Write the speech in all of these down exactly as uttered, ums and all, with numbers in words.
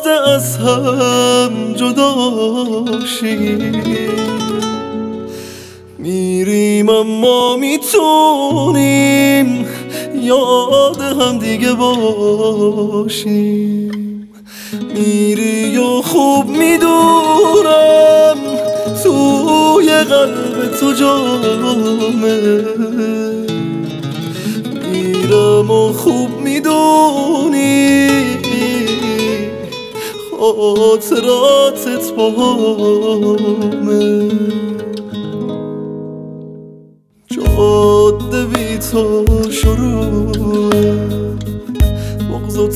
خواسته از هم جدا شیم، میریم اما میتونیم یاد هم دیگه باشیم. میری و خوب میدونم توی قلب تو جامه، میرم و خوب میدونی خاطراتت باهامه. جاده بی تو شروعه، بغض و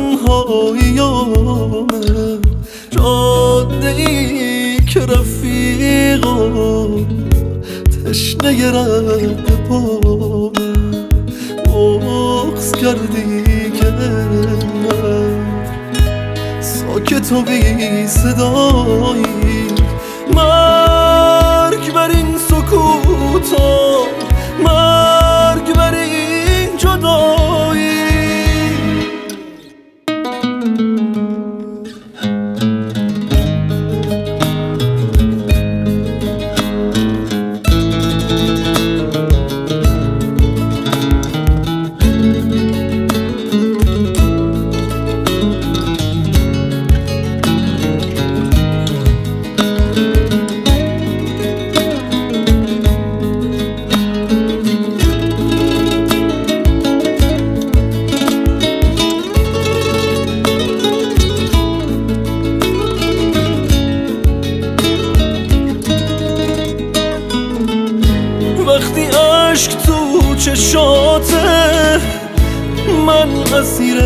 تنهاییامه. جاده ای که رفیقا تشنه رد پامه. بغض کردی که من ساکت و بی صدایی، مرگ بر این سکوتا، مرگ بر این جدایی. وقتی عشق تو چشاته، من اسیر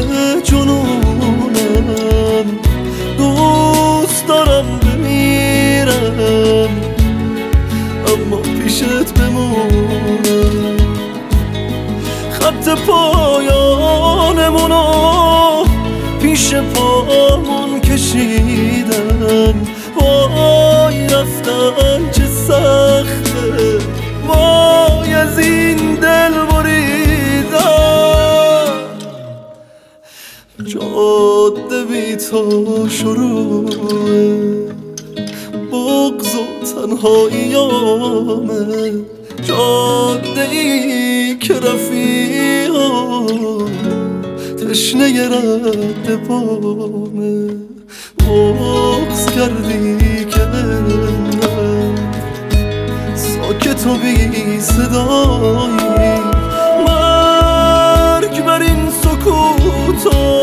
جنونم. دوست دارم بمیرم اما پیشت بمونم. خط پایانمونو پیش پامون کشیدن، وای رفتن چه سخته، وای از این دل بریدن. جاده بی تو شروعه، بغض و تنهاییامه. جاده ای که رفیقا تشنه رد پامه. بغض کردی که من ساکت و بی صدایی، مرگ بر این سکوتا،